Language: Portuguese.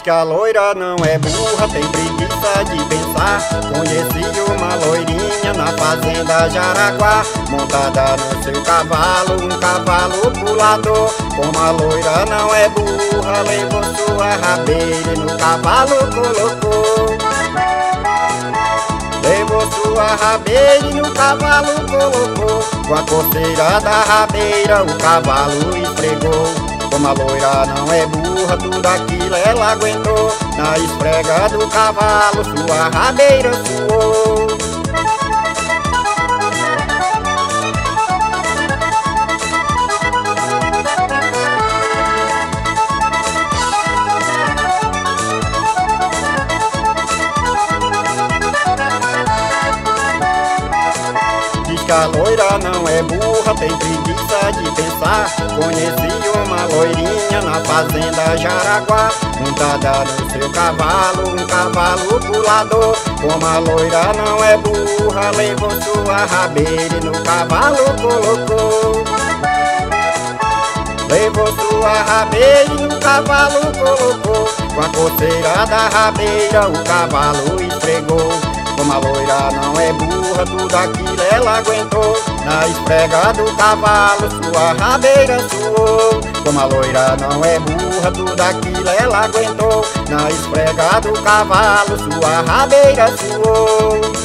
Diz que a loira não é burra, tem preguiça de pensar. Conheci uma loirinha na fazenda Jaraguá, montada no seu cavalo, um cavalo pulador. Como a loira não é burra, levou sua rabeira e no cavalo colocou. Levou sua rabeira e no cavalo colocou. Com a coceira da rabeira o cavalo esfregou. Como a loira não é burra, tudo aquilo ela aguentou. Na esfrega do cavalo sua rabeira suou. Diz que a loira não é burra, tem preguiça de pensar. Conheci uma loirinha na fazenda Jaraguá, montada no seu cavalo, um cavalo pulador. Como a loira não é burra, levou sua rabeira e no cavalo colocou. Levou sua rabeira e no cavalo colocou. Com a coceira da rabeira o cavalo esfregou. Como a loira não é burra, tudo aquilo ela aguentou. Na esfrega do cavalo sua rabeira suou. Como a loira não é burra, tudo aquilo ela aguentou. Na esfrega do cavalo sua rabeira suou.